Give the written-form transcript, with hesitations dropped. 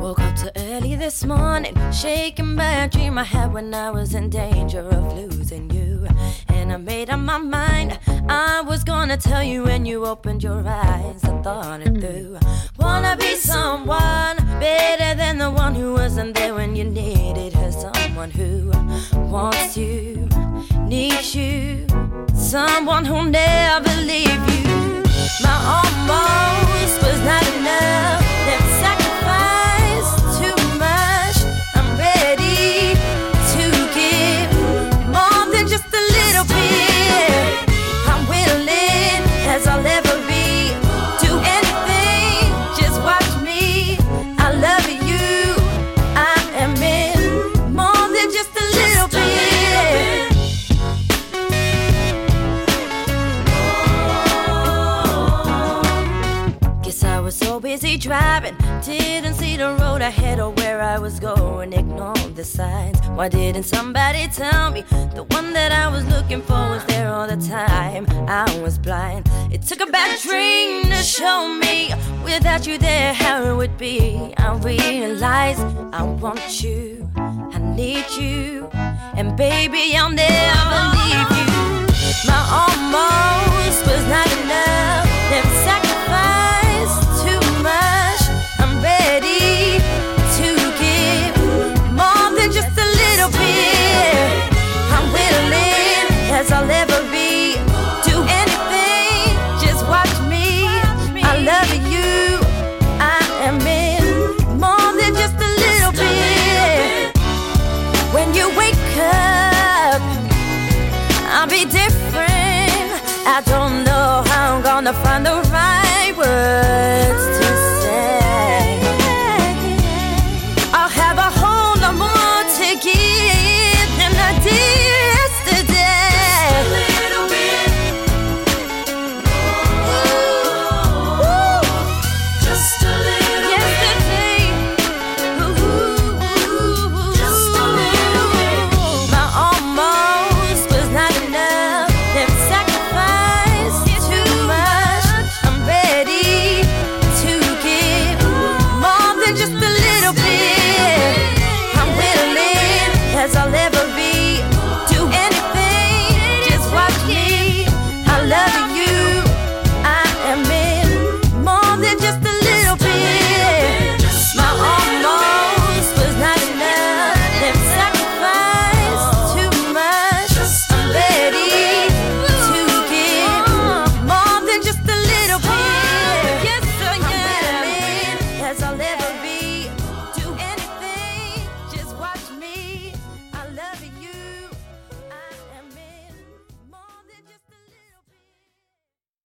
Woke up too early this morning, shaking by a dream I had when I was in danger of losing you. And I made up my mind I was gonna tell you when you opened your eyes. I thought it through. Wanna be someone better than the one who wasn't there when you needed her. Someone who wants you, needs you, someone who'll never leave you. My almost was not enough. Never sacrifice too much. I'm ready to give more than just a little bit. I'm willing as I'll ever be. Do anything, just watch me. I love you. I am in more than just a little bit. I was so busy driving, didn't see the road ahead or where I was going, ignored the signs. Why didn't somebody tell me the one that I was looking for was there all the time? I was blind. It took a bad dream to show me without you there how it would be. I realized I want you, I need you, and baby I'll never leave you. My almost was not enough. Never sacrifice too much. I'm ready to give more than just a little bit. I'm willing as I'll ever be. Do anything, just watch me. I love you. I am in more than just a little bit. When you wake up, I'll be different. I don't